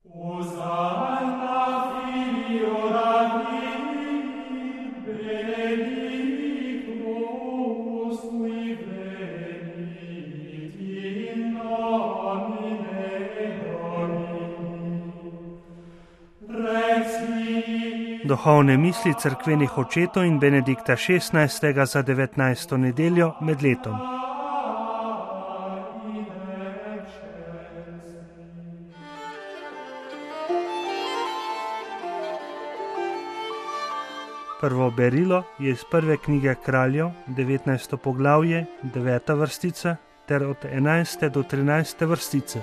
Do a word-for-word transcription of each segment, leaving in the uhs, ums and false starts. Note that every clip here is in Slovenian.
Duhovne misli cerkvenih očetov in Benedikta šestnajstega za devetnajsto nedeljo med letom. Prvo berilo je iz prve knjige Kraljev, devetnajsto poglavje, deveta vrstica, ter od enajste do trinajste vrstice.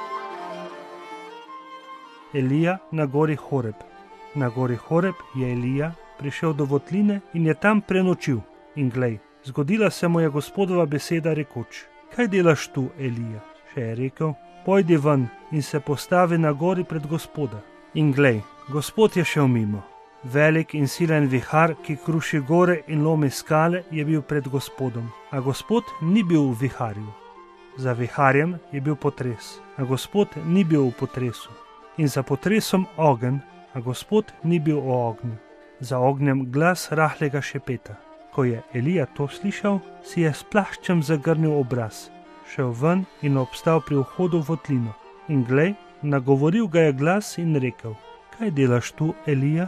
Elija na gori Horeb. Na gori Horeb je Elija prišel do votline in je tam prenočil. In glej, zgodila se mu je Gospodova beseda rekoč: Kaj delaš tu, Elija? Še je rekel: Pojdi ven in se postavi na gori pred Gospoda. In glej, Gospod je šel mimo. Velik in silen vihar, ki kruši gore in lomi skale, je bil pred Gospodom, a Gospod ni bil v viharju. Za viharjem je bil potres, a Gospod ni bil v potresu. In za potresom ogenj, a Gospod ni bil v ognju. Za ognjem glas rahlega šepeta. Ko je Elija to slišal, si je s plaščem zagrnil obraz, šel ven in obstal pri vhodu v votlino. In glej, nagovoril ga je glas in rekel: Kaj delaš tu, Elija?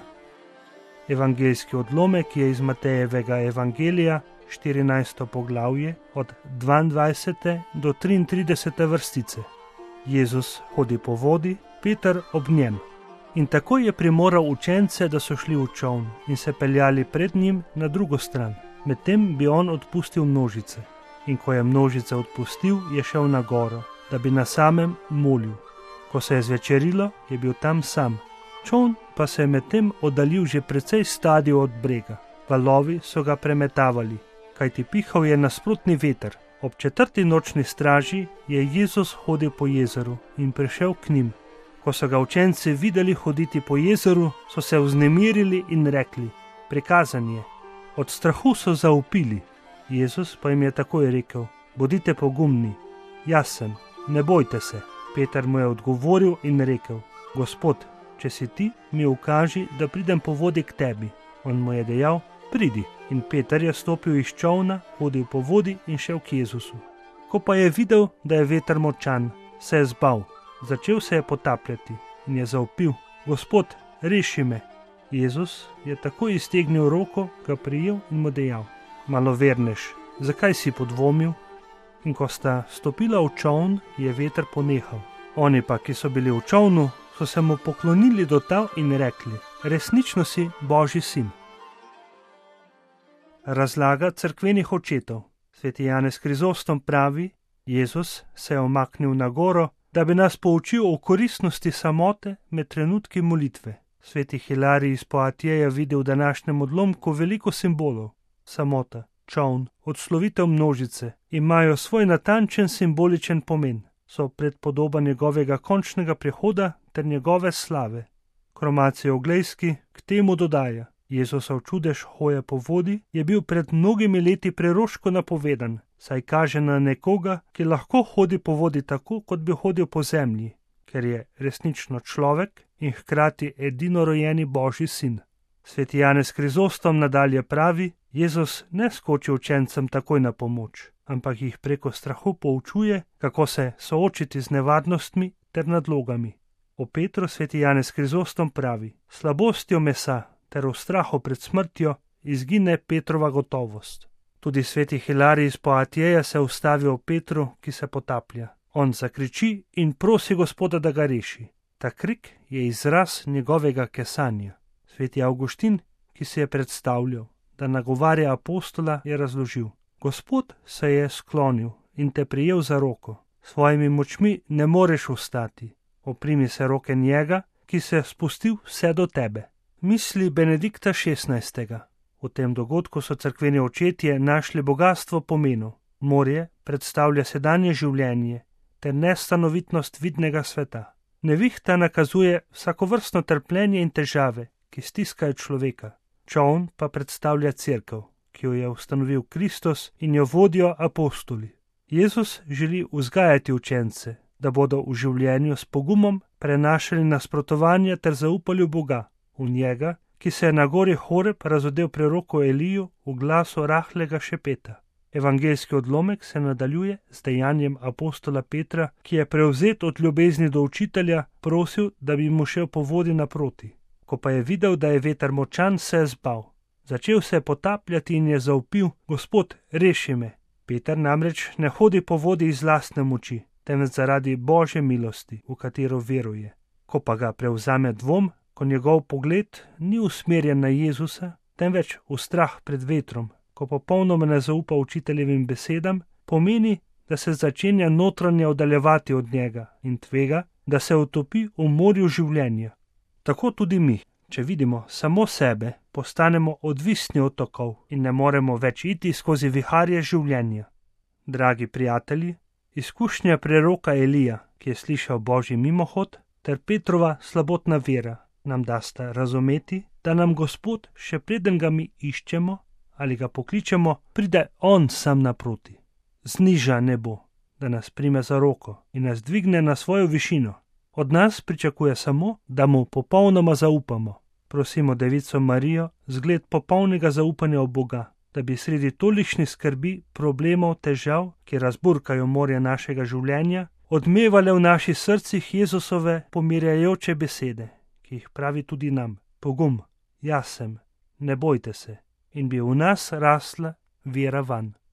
Evangeljski odlomek je iz Matejevega evangelija, štirinajsto poglavje, od dvaindvajsete do triintridesete vrstice. Jezus hodi po vodi, Peter ob njem. In tako je primoral učence, da so šli v čoln in se peljali pred njim na drugo stran. Medtem bi on odpustil množice. In ko je množice odpustil, je šel na goro, da bi na samem molil. Ko se je zvečerilo, je bil tam sam. Čoln pa se je medtem oddaljil že precej stadijo od brega. Valovi so ga premetavali, kajti pihal je nasprotni veter. Ob četrti nočni straži je Jezus hodil po jezeru in prišel k njim. Ko so ga učenci videli hoditi po jezeru, so se vznemirili in rekli: Prikazan je. Od strahu so zavpili. Jezus pa jim je takoj rekel: Bodite pogumni, jaz sem, ne bojte se. Peter mu je odgovoril in rekel: Gospod, če si ti, mi ukaži, da pridem po vodi k tebi. On mu je dejal: Pridi. In Peter je stopil iz čolna, hodil po vodi in šel k Jezusu. Ko pa je videl, da je veter močan, se je zbal. Začel se je potapljati in je zavpil: Gospod, reši me. Jezus je takoj iztegnil roko, ga prijel in mu dejal: Malovernež, zakaj si podvomil? In ko sta stopila v čoln, je veter ponehal. Oni pa, ki so bili v čolnu, so se mu poklonili do tal in rekli: Resnično si Božji sin. Razlaga cerkvenih očetov. Sveti Janez Krizostom pravi: Jezus se je omaknil na goro, da bi nas poučil o koristnosti samote med trenutki molitve. Sveti Hilarij iz Poatjeja vidi v današnjem odlomku veliko simbolov. Samota, čoln, odslovitev množice imajo svoj natančen simboličen pomen. So predpodoba njegovega končnega prihoda ter njegove slave. Kromacije Oglejski k temu dodaja: Jezusov čudež hoje po vodi je bil pred mnogimi leti preroško napovedan, saj kaže na nekoga, ki lahko hodi po vodi tako, kot bi hodil po zemlji, ker je resnično človek in hkrati edinorojeni Božji sin. Sveti Janez Krizostom nadalje pravi: Jezus ne skoči učencem takoj na pomoč, ampak jih preko strahu poučuje, kako se soočiti z nevarnostmi ter nadlogami. O Petru sveti Janez Krizostom pravi: Slabostjo mesa ter v strahu pred smrtjo izgine Petrova gotovost. Tudi sveti Hilarij iz Poatjeja se ustavi v Petru, ki se potaplja. On zakriči in prosi Gospoda, da ga reši. Ta krik je izraz njegovega kesanja. Sveti Avguštin, ki se je predstavljal, da nagovarja apostola, je razložil: Gospod se je sklonil in te prijel za roko. Svojimi močmi ne moreš vstati. Oprimi se roke njega, ki se je spustil vse do tebe. Misli Benedikta šestnajstega. V tem dogodku so cerkveni očetje našli bogastvo pomenov. Morje predstavlja sedanje življenje ter nestanovitnost vidnega sveta. Nevihta nakazuje vsakovrstno trpljenje in težave, ki stiskajo človeka. Čoln pa predstavlja cerkev, ki jo je ustanovil Kristus in jo vodijo apostoli. Jezus želi vzgajati učence, da bodo v življenju s pogumom prenašali nasprotovanja ter zaupali v Boga, v njega, ki se je na gori Horeb razodel preroku Eliju v glasu rahlega šepeta. Evangeljski odlomek se nadaljuje z dejanjem apostola Petra, ki je prevzet od ljubezni do učitelja prosil, da bi mu šel po vodi naproti. Ko pa je videl, da je veter močan, se je zbal. Začel se je potapljati in je zavpil: Gospod, reši me. Peter namreč ne hodi po vodi iz lastne moči, temveč zaradi Božje milosti, v katero veruje. Ko pa ga prevzame dvom, ko njegov pogled ni usmerjen na Jezusa, temveč v strah pred vetrom, ko popolnoma ne zaupa učiteljevim besedam, pomeni, da se začenja notranje oddaljevati od njega in tvega, da se utopi v morju življenja. Tako tudi mi, če vidimo samo sebe, postanemo odvisni od tokov in ne moremo več iti skozi viharje življenja. Dragi prijatelji, izkušnja preroka Elija, ki je slišal Božji mimohod, ter Petrova slabotna vera nam dasta razumeti, da nam Gospod, še preden ga mi iščemo ali ga pokličemo, pride on sam naproti. Zniža nebo, da nas prime za roko in nas dvigne na svojo višino. Od nas pričakuje samo, da mu popolnoma zaupamo. Prosimo Devico Marijo, zgled popolnega zaupanja v Boga, da bi sredi tolikšnih skrbi, problemov, težav, ki razburkajo morje našega življenja, odmevale v naših srcih Jezusove pomirjajoče besede, ki jih pravi tudi nam: pogum, jaz sem, ne bojte se, in bi v nas rasla vera vanj.